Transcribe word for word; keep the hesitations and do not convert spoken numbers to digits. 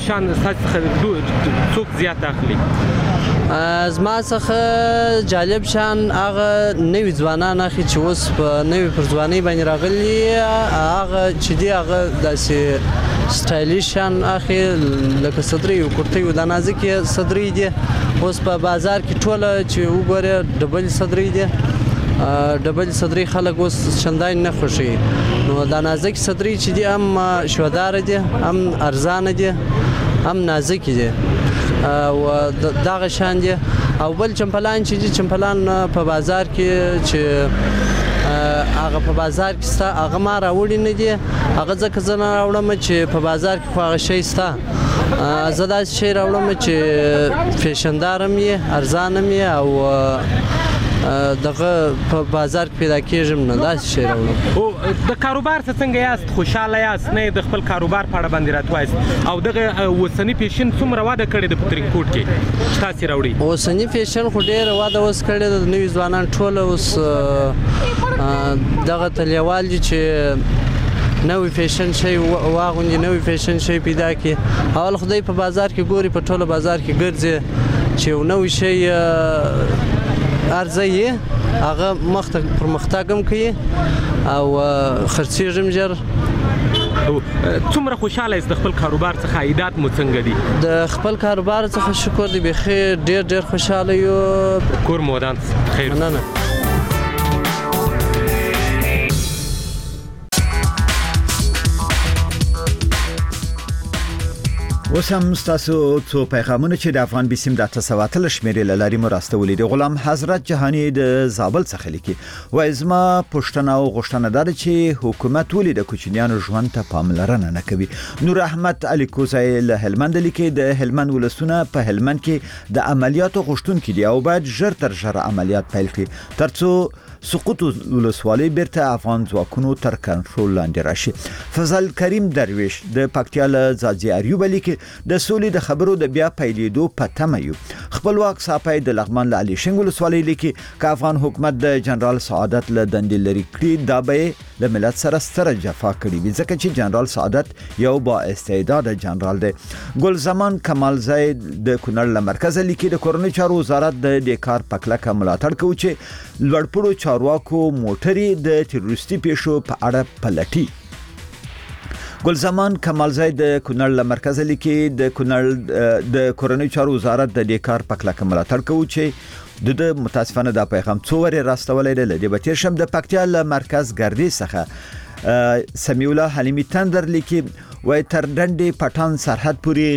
شان ستاسو څخه څوک زیات اخلي؟ زما څخه جالب شان هغه نوي ځوانان اخلي چې اوس په نوي پر ځوانۍ باندې راغلي، هغه چې دی هغه داسې سټایلیش شان اخلي لکه صدرۍ او کرتۍ او دا نازکې صدرۍ دي. اوس په بازار کې ټوله چې وګورې ډبل صدرۍ دي، ډبل صدرۍ خلک اوس چندان نه خوښوي. نو دا نازک صدرۍ چې دي هم شوداره دي، هم ارزانه دي، هم نازکې دي او دغه شان دي. او بل چمپلان چې دي، چمپلان په بازار کې چې هغه په بازار کې ستا هغه ما راوړي نه دي، هغه ځکه زه نه راوړم چې په بازار کې خو هغه شی ستا. زه داسې شی راوړم چې فیشندار هم یې، ارزان هم یې او دغه په بازار کې پیدا کېږم، نه داسې شی راوړم. او د کاروبار څه څنګه یاست؟ خوشحاله یاست؟ نه د خپل کاروبار په اړه باندې راته وایاست؟ او دغه اوسني فیشن څومره وده کړې ده په ترینکوټ کې چې تاسې راوړي؟ اوسني فیشن خو ډېره وده اوس کړې ده. د نوي ځوانان ټوله اوس دغه تلیوال دي چې نوی فیشن شی واغوندي، نوی فیشن شی پیدا کړي. اول خدای په بازار کې ګوري، په ټوله بازار کې ګرځي چې یو نوی شی ارزي، هغه مخته پرمختګ هم کوي او خرڅېږي ژر. څومره خوشحاله یاست د خپل کاروبار څخه؟ عایدات مو څنګه دي؟ د خپل کاروبار څخه شکر دی، بیخي ډېر ډېر خوشحاله یو. کور مو ودان خیر. مننه. اوس هم ستاسو څو پیغامونه چې د افغان بیسیم د اته سوه اتلس شمېرې له لارې مو راستولي دي. غلام حضرت جهاني د زابل څخه لیکي، وایي زما پوښتنه او غوښتنه دا ده چې حکومت ولې د کوچنیانو ژوند ته پاملرنه نه کوي. نور احمد علي کوزی له هلمند لیکي، د هلمند ولسونه په هلمند کې د عملیاتو غوښتونکي دي او باید ژر تر ژره عملیات پیل کړي ترڅو سقوط ولسوالۍ بیرته افغان ځواکونو تر کنټرول لاندې راشي. فضل کریم درویش د پکتیا له ځاځي اریوب لیکي، د سولې د خبرو د بیا پیلېدو په تمه یو. خپلواک صاحب د لغمان له علي شنګ ولسوالۍ لیکي، که افغان حکومت د جنرال سعادت له دندې لرې کړي دا به له ملت سره ستره جفا کړې وي، ځکه چې جنرال سعادت یو با استعداده جنرال دی. ګل زمان کمال زید د کونړ له مرکز لیکي، د کورنۍ چارو وزارت د دې کار په کلکه ملاتړ کوي چې لوړپوړو چارواکو موټرې د تروریستي پیښو په اړه پلټي. ګلزمان کمالزی د کونړ له مرکز لیکي، د کونړ د کورنۍ چارو وزارت د دې کار په کلکه ملاتړ کوي چې د متاسفانه دا پیغام څو ورې راستولای دی. د بتیر شم د پکتیا له مرکز ګردی څخه سمیع الله حلیمی تندر لیکي، وای تر ډنډې پټان سرحد پورې